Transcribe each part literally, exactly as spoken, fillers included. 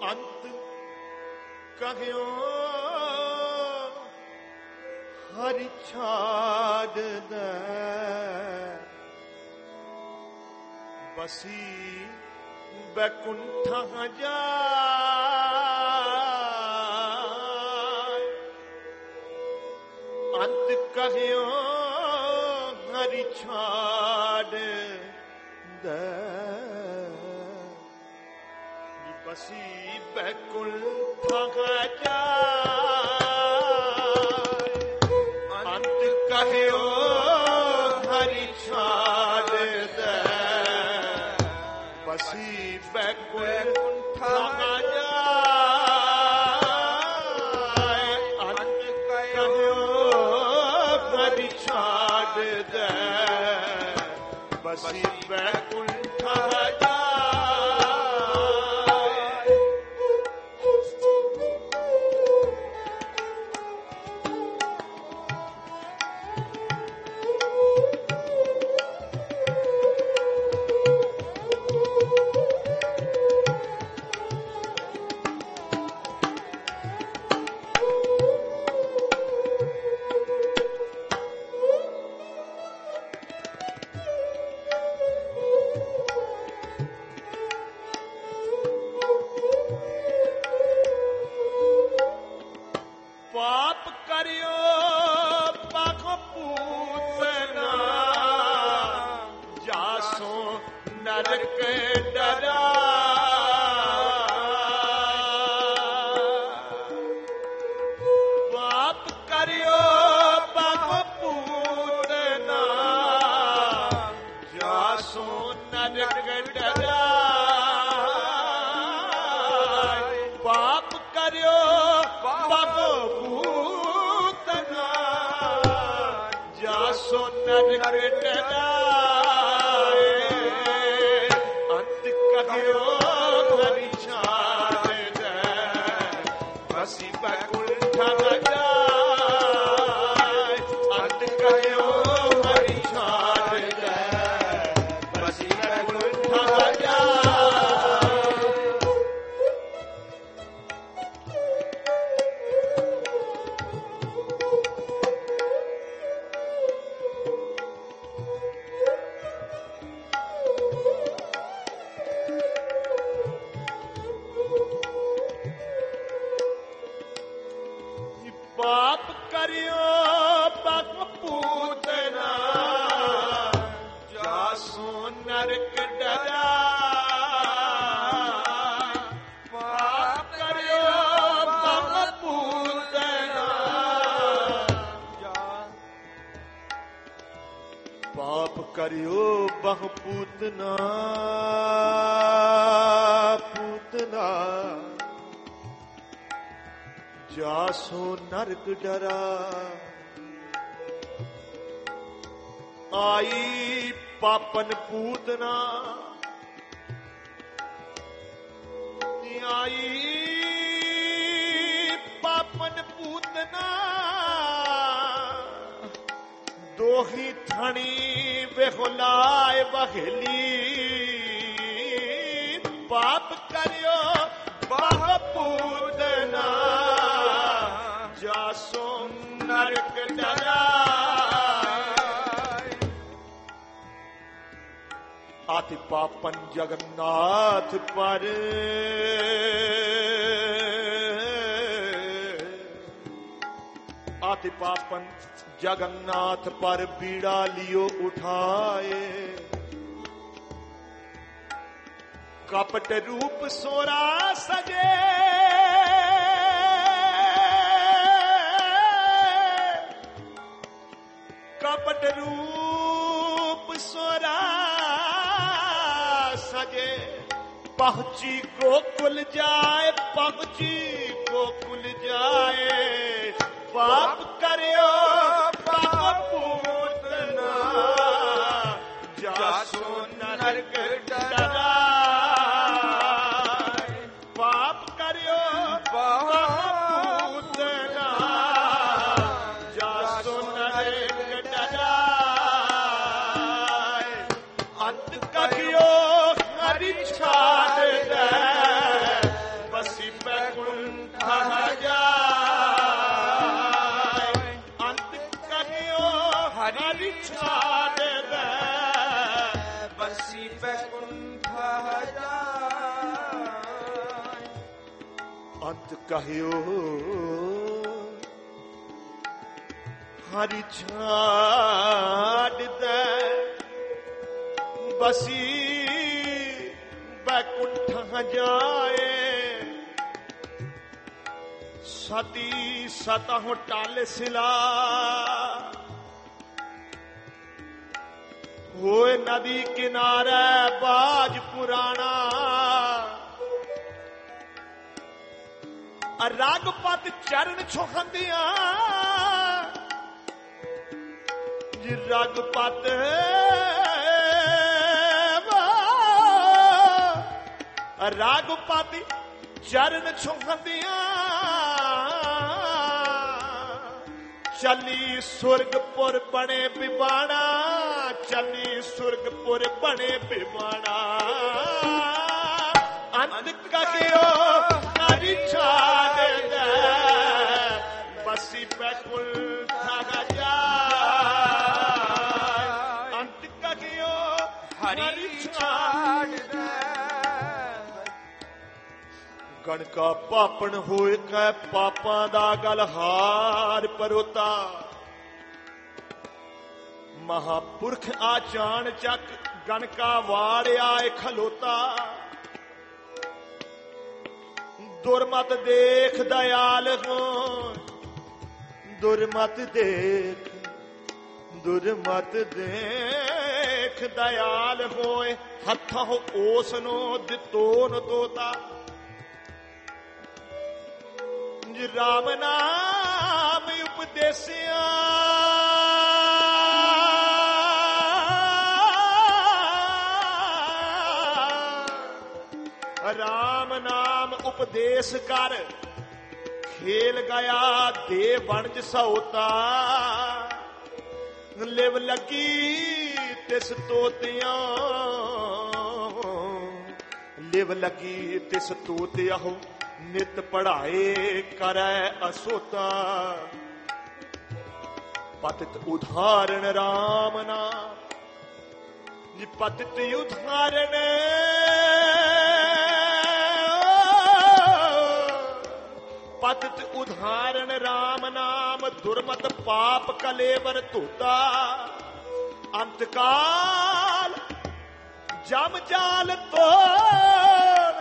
अंत कहियो हरि छाड़ दे बसी बैकुंठ जाए अंत कहियो हरि छाड़ दे बसी बैकुंठ जाए अंत कहियो हरि छाड़ दे बसी बैकुंठ जाए अंत कहियो हरि छाड़ दे बसी बैकुंठ जाए करियो बहु पूतना पूतना जासो नरक डरा आई पापन पूतना आई पापन पूतना दोही थणी बेहुलाए बहेली पाप करियो बाह पूतना जासो नरक डराए आति पापन जगन्नाथ पर आति पापन जगन्नाथ पर बीड़ा लियो उठाए कपट रूप सोरा सजे कपट रूप सोरा सजे पहुंची गोकुल जाए पहुंची गोकुल जाए पाप करियो पाप पूतना जासो नरक डराए पाप करियो पाप पूतना जासो नरक डराए अंत कहियो हरि छाड़ दे बसी ਅੰਤ ਕਹਿਓ ਹਰਿ ਛਾੜ ਦੇ ਬਸੀ ਬੈਕੁੰਠ ਜਾਏ ਸਤੀ ਸਤਹੁ ਟਲ ਸਿਲਾ ਹੋਏ ਨਦੀ ਕਿਨਾਰੇ ਬਾਜ ਪੁਰਾਣਾ ਰਗ ਪਤ ਚਰਨ ਛੋਹੰਦੀਆਂ ਜੀ ਰਗ ਪਤ ਰਗ ਪਤ ਚਰਨ ਛੋਹੰਦੀਆਂ ਚੱਲੀ ਸੁਰਗਪੁਰ ਬਣੇ ਬਿਬਾਣਾ ਚੱਲੀ ਸੁਰਗਪੁਰ ਬਣੇ ਬਿਬਾਣਾ ਅੰਤ ਕਹਿਓ ਹਰਿ ਛਾੜ ਦੇ ਬਸੀ ਬੈਕੁੰਠ ਜਾਏ ਅੰਤ ਕਹਿਓ ਹਰਿ ਛਾੜ ਦੇ ਗਣਕਾ ਪਾਪਣ ਹੋਏ ਕੈ ਪਾਪਾਂ ਦਾ ਗਲ ਹਾਰ ਪਰੋਤਾ ਮਹਾਪੁਰਖ ਆਚਾਨ ਚੱਕ ਗਣਕਾ ਵਾੜਿਆ ਏ ਖਲੋਤਾ ਦੁਰਮਤ ਦੇਖ ਦਇਆਲ ਹੋ ਦੁਰਮਤ ਦੇਖ ਦੁਰਮਤ ਦੇਖ ਦਇਆਲ ਹੋਏ ਹੱਥੋਂ ਉਸ ਨੂੰ ਦਿੱਤੋ ਨ ਦੋਤਾ ਜੀ ਰਾਮ ਨਾਮ ਉਪਦੇਸਿਆ ਰਾਮ ਨਾਮ ਉਪਦੇਸ਼ ਕਰ ਖੇਲ ਗਿਆ ਦੇ ਵਣਜ ਸੌਤਾ ਲਿਵ ਲੱਗੀ ਤਿਸ ਤੋਤਿਆਂ ਲਿਵ ਲੱਗੀ ਤਿਸ ਤੋਤਿਆਂ ਨਿਤ ਪੜਾਏ ਕਰੈ ਅਸੋਤਾ ਪਤਿਤ ਉਦਾਹਰਣ ਰਾਮ ਨਾਮ ਜੀ ਪਤਿਤ ਉਦਾਹਰਣ ਪਤਿਤ ਉਦਾਹਰਣ ਰਾਮ ਨਾਮ ਦੁਰਮਤ ਪਾਪ ਕਲੇਵਰ ਧੋਤਾ ਅੰਤਕਾਲ ਜਮ ਜਾਲ ਤੋੜ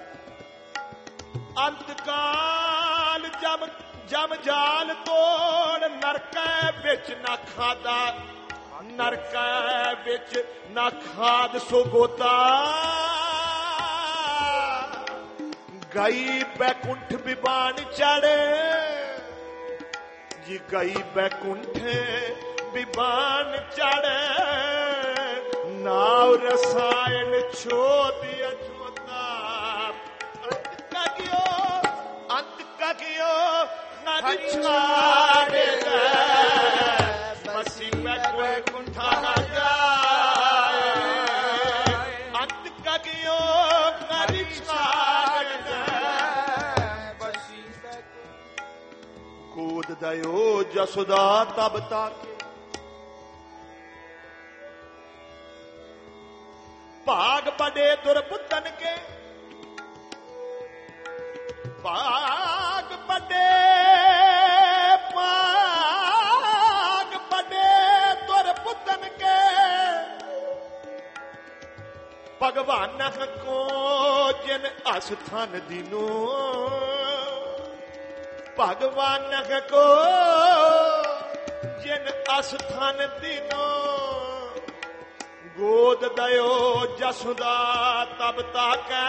ਅੰਤਕਾਲ ਜਮ ਜਮ ਜਾਲ ਤੋੜ ਨਰਕੈ ਵਿੱਚ ਨਾ ਖਾਦਾ ਨਰਕੈ ਵਿੱਚ ਨਾ ਖਾਦ ਸੋ ਗੋਤਾ ਗਈ ਬੈਕੁੰਠ ਬਿਬਾਨ ਚੜੇ ਜੀ ਗਈ ਬੈਕੁੰਠ ਬਿਬਾਨ ਚੜੇ ਨਾਉ ਰਸਾਇਣ ਛੋਤੀ ਅਛੋਤਾ ਅੰਤ ਕਹਿਓ ਹਰਿ ਛਾੜ ਦੇ ਬਸੀ ਬੈਕੁੰਠ ਜਾਏ ਅੰਤ ਕਹਿਓ ਹਰਿ ਛਾੜ ਦੇ ਬਸੀ ਗੋਦ ਦਇਓ ਜਸੋਦਾ ਤਬ ਤਾਕੇ ਭਾਗ ਬੜੇ ਦੁਰਬੁੱਧਨ ਕੇ ਭਾਗ ਬੜੇ ਭਾਗ ਬੜੇ ਦੁਰਬੁੱਧਨ ਕੇ ਭਗਵਾਨ ਕੋ ਜਿਨ ਅਸਥਾਨ ਦੀਨੋ ਭਗਵਾਨ ਕੋ ਜਿਨ ਅਸਥਾਨ ਦੀਨੋ ਗੋਦ ਦਇਓ ਜਸੁਦਾ ਤਬ ਤਾਕੈ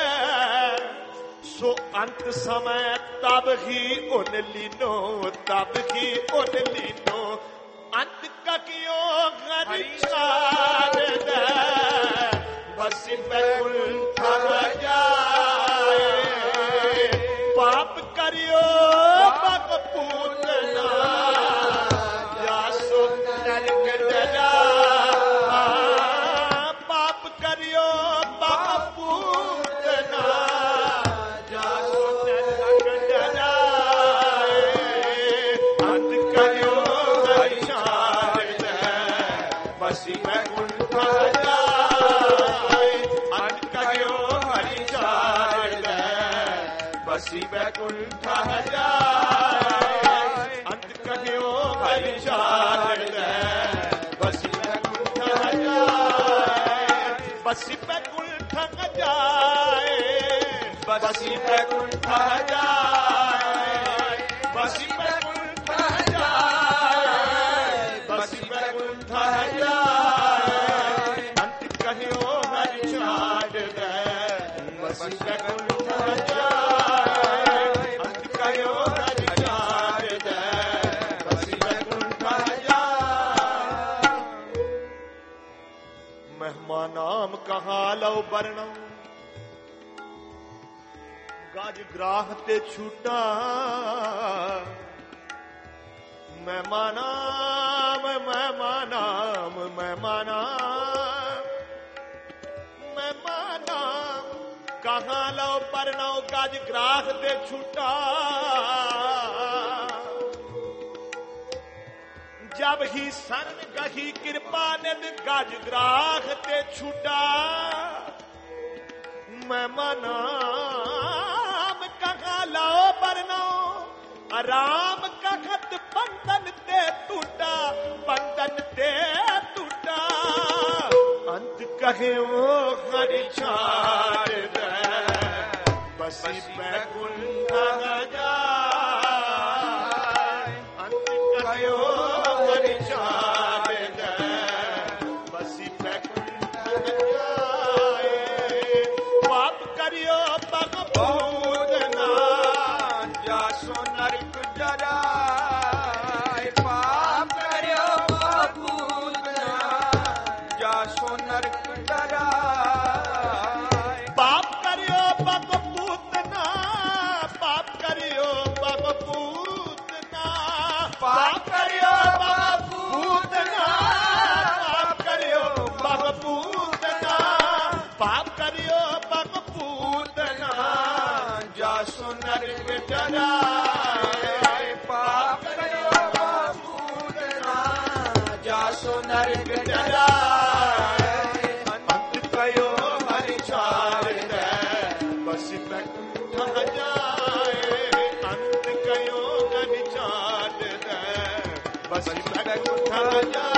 ਸੋ ਅੰਤ ਸਮੈ ਤਬ ਹੀ ਉਨ ਲੀਨੋ ਤਬ ਹੀ ਉਨ ਲੀਨੋ ਅੰਤ ਕਹਿਓ ਹਰਿ ਛਾੜ ਦੇ ਬਸੀ ਬੈਕੁੰਠ ਜਾਏ ਪਾਪ ਕਰਿਓ ਪਗ ਪੂਤਨਾ ਜਾਸੋ ਨਰਕ ਜਾ ਪਾਪ ਕਰਿਓ ਪਗ ਪੂਤਨਾ ਬਸੀ ਬੈਕੁੰਠ ਜਾਏ ਅੰਤ ਕਹਿਓ बसी बैकुंठ जाए अंत कहियो हरि छाड़ दे बसी बैकुंठ जाए बसी बैकुंठ जाए बसी बैकुंठ जाए बसी बैकुंठ जाए बसी बैकुंठ जाए अंत कहियो हरि छाड़ दे बसी बैकुंठ जाए अंत कहियो हरि छाड़ दे बसी बैकुंठ जाए मेहमानाम कहा लो वर्णम गाज ग्राह ते छूटा मेहमानाम मेहमानाम मेहमानाम मेहमानाम कहाँ लो परनो गाज ग्राह ते छूटा जब ही सन गही कृपा निध गाज ग्राह ते छूटा मेहमानाम कहाँ लो परनो राम कखत बंधन ते टूटा बंधन ते टूटा अंत कहे वो हरि छाड़ दे बसी बैकुंठ जाए अंत कहे वो हरि छाड़ दे बसी बैकुंठ जाए पाप करियो पग भूतना जासो नरक जराए पाप करियो भूतना जासो नरक जराए पाप करियो पग पूतना पाप करियो पग पूतना पाप करियो पग पूतना पाप करियो पग पूतना पाप करियो पग पूतना जासो नरक जराए पाप करियो पूतना जासो नरक जराए अंत कयो हरि छाड़ दे बसी बैकुंठ जाए अंत कयो हरि छाड़ दे बसी बैकुंठ जाए